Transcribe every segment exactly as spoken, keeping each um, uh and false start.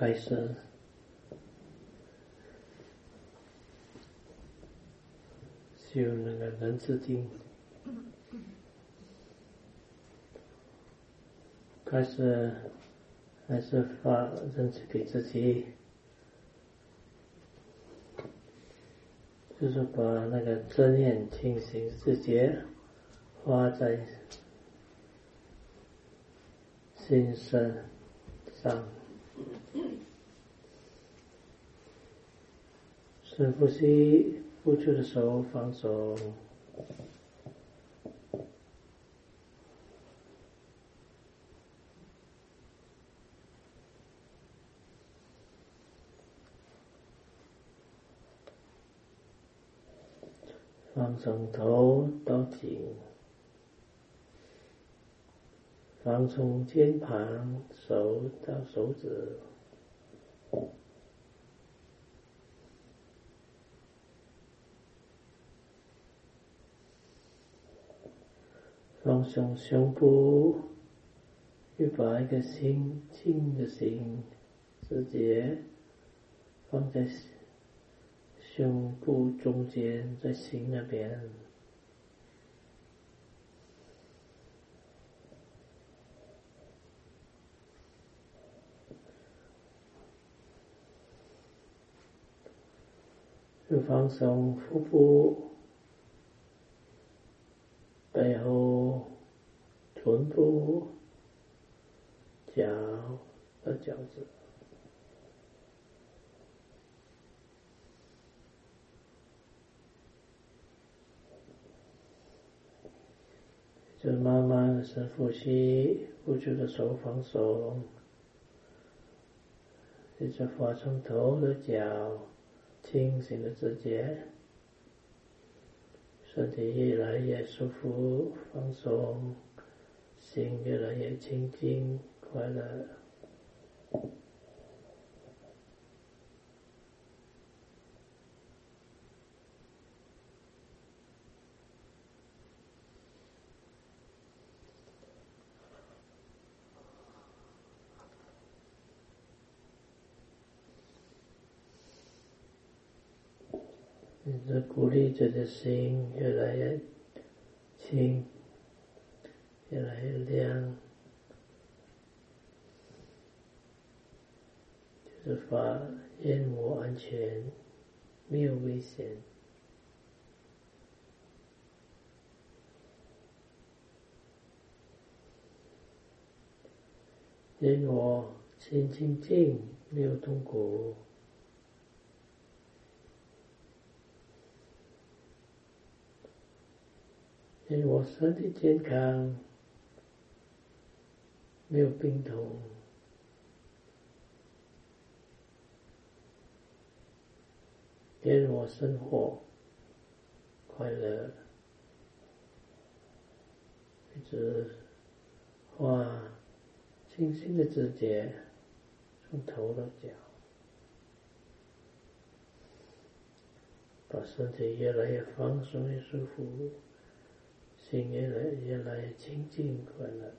开始修那个人之定，开始还是发认知给自己，就是把那个正念清醒直接花在心身上，深呼吸，呼出的手放松，放松头到颈，放松肩膀，手到手指，放松胸部，又把一个心静的心直接放在胸部中间，在心那边，又放松腹部、背后、臀部、脚和脚趾，就慢慢的深呼吸，呼出的手放松，接着发从头的脚，清醒的直觉，身体越来越舒服放松，心越来越清净快乐。你的鼓励着的心越来越轻，越来越亮，就是发愿我安全，没有危险。愿我心清净，没有痛苦。愿我身体健康，没有病痛。愿我生活快乐，一直画清晰的直觉，从头到脚，把身体越来越放松越舒服，心越来越来越清净快乐。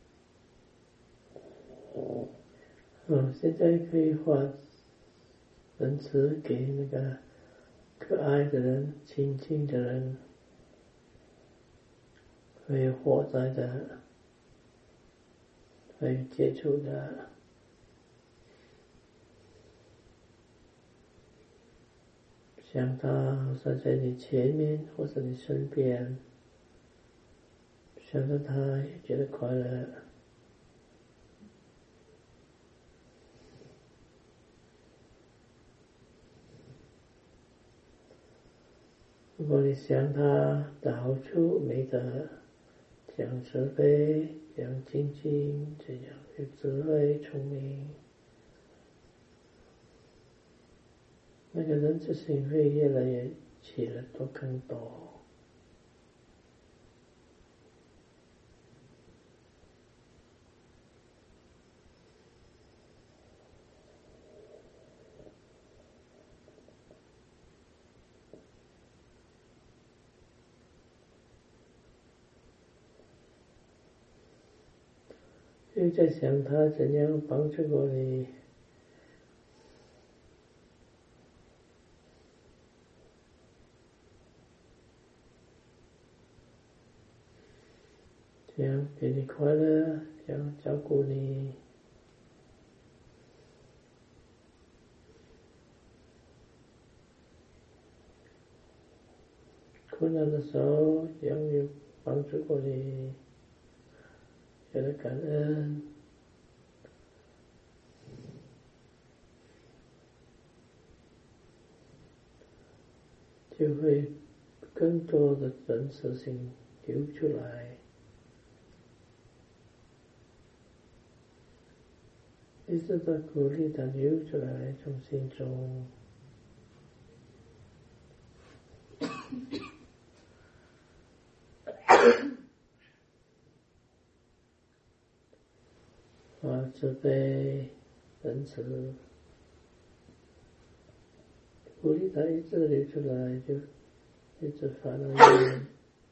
嗯，现在可以画仁慈给那个可爱的人、亲近的人，会火灾的，会接触的，像他好像在你前面或者你身边，想着他也觉得快乐。如果你想他的好处没得，这样慈悲，这样精进，这样有智慧聪明，那个人之心会越来越起得多更多。就在想他怎样帮助过你，这样给你快乐，这样照顾你。困难的时候，这样有帮助过你，觉得感恩。就会更多的真实性流出来，一直在鼓励它流出来，从心中。啊，慈悲、仁慈，鼓励它一直流出来，就一直发到你。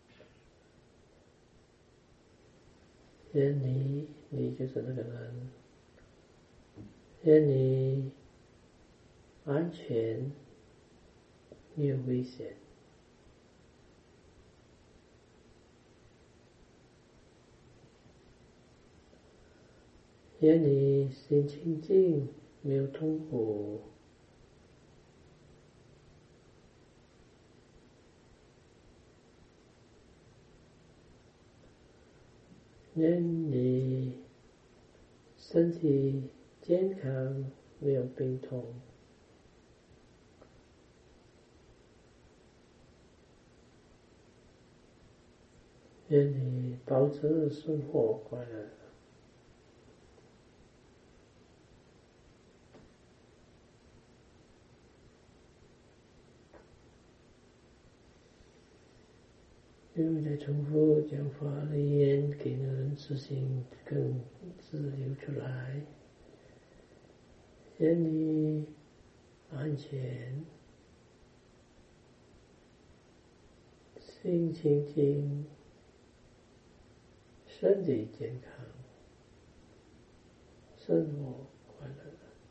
愿你，你就是那个人，愿你安全，没有危险。愿你心清净，没有痛苦。愿你身体健康，没有病痛。愿你保持生活快乐。因为在重复讲法的言，给人自信更自由出来。愿你安全，心清净，身体健康，生活快乐。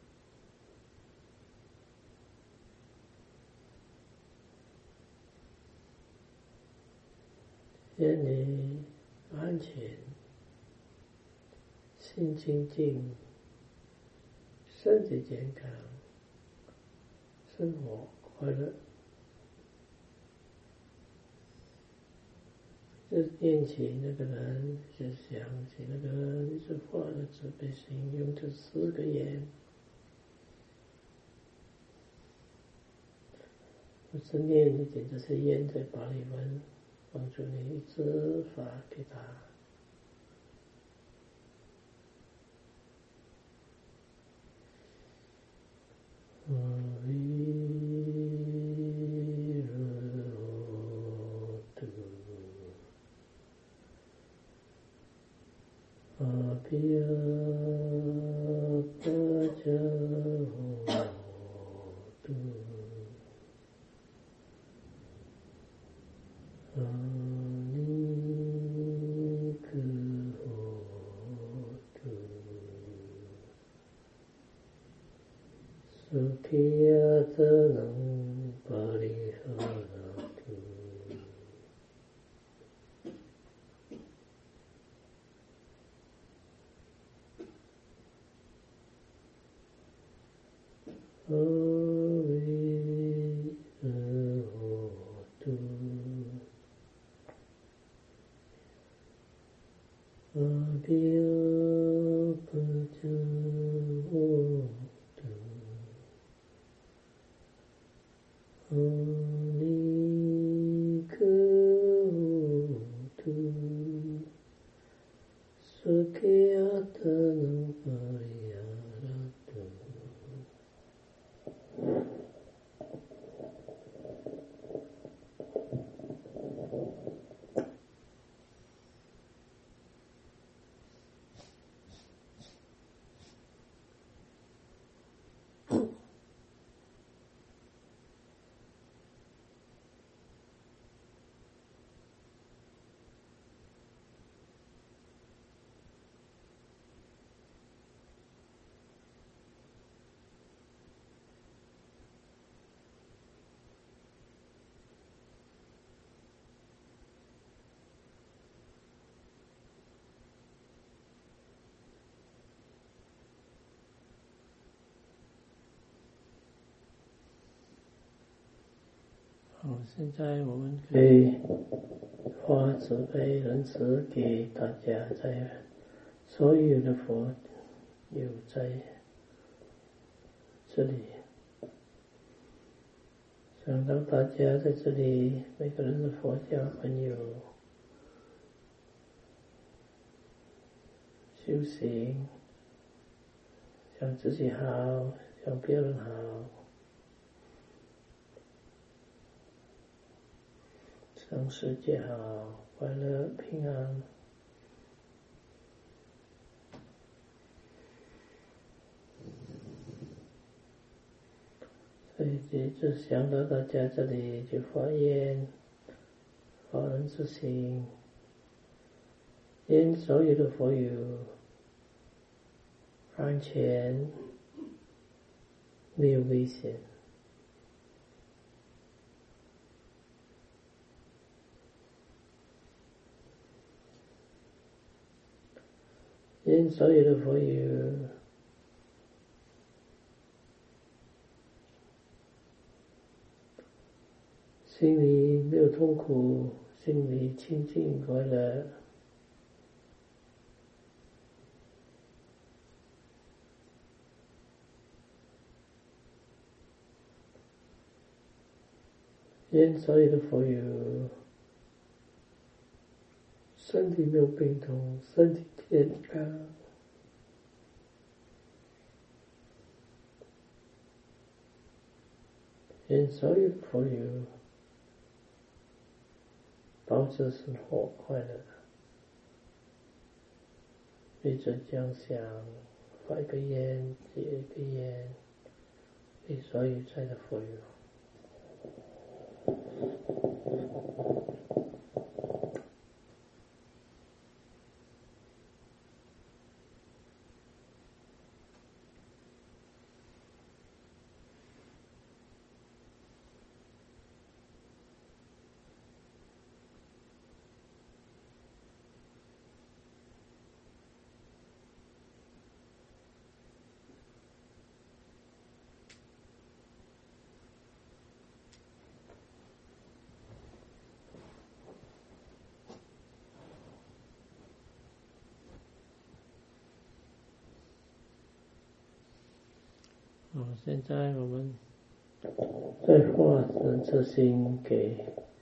愿你安全，心清净，身体健康，生活快乐。就念起那个人，就想起那个人，一直发的慈悲心，用这四个言。不是念一点这些言在巴利文，帮助你一直发给他。阿毗跋遮臥度，阿弥 Sukhiyatanam pariharatu Avihahotu Abhyapajahotu Anikahotu Sukhiyatanam pariharatu.好，现在我们可以发慈悲仁慈给大家，在所有的佛友在这里，想到大家在这里每个人的佛教朋友修行，想自己好，想别人好，让世界好，快乐平安。所以就想到大家这里就发愿，发仁慈心，愿所有的佛友安全，没有危险。愿所有的佛友心里没有痛苦，心里清净快乐。愿所有的佛友身体没有病痛，身体健康。愿所有的佛友保持生活快乐。一直这样想，发一个愿，结一个愿，给所有在的佛友。好，现在我们再发仁慈心给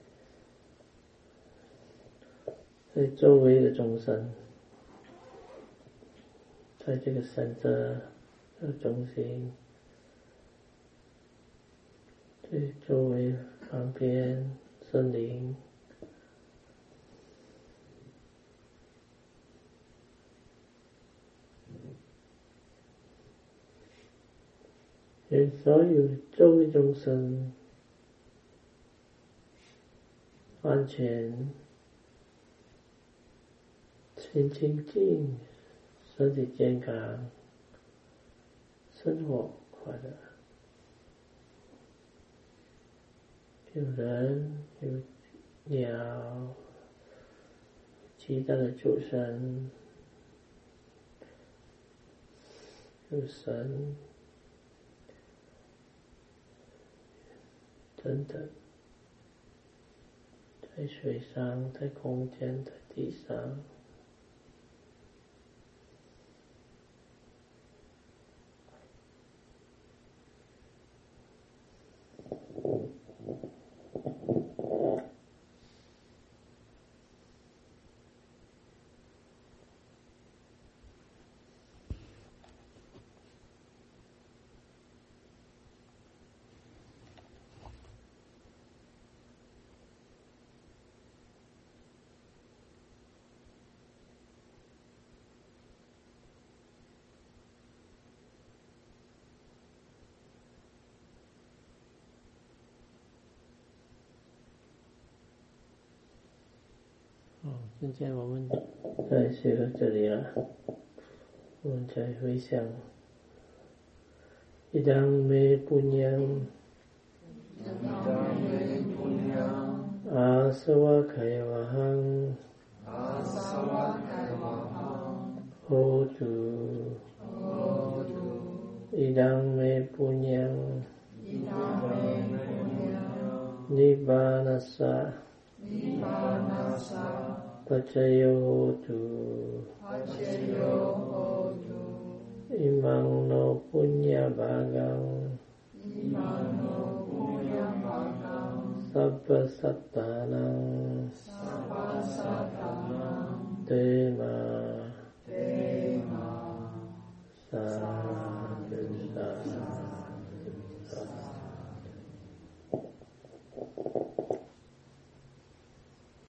在周围的众生，在这个山泽的中心，对周围旁边森林，愿所有周围众生安全、心清净、身体健康、生活快乐。 有人，有鸟，其他的众生，有神等等，在水上，在空间，在地上。现在我们在学到这里了，我们再回想idang me punyang asawa kayavahang hotu idang me punyang nibbanasa pacayo hotu imang no punya bagang sabba sattanang tema sadhu sadhu sadhu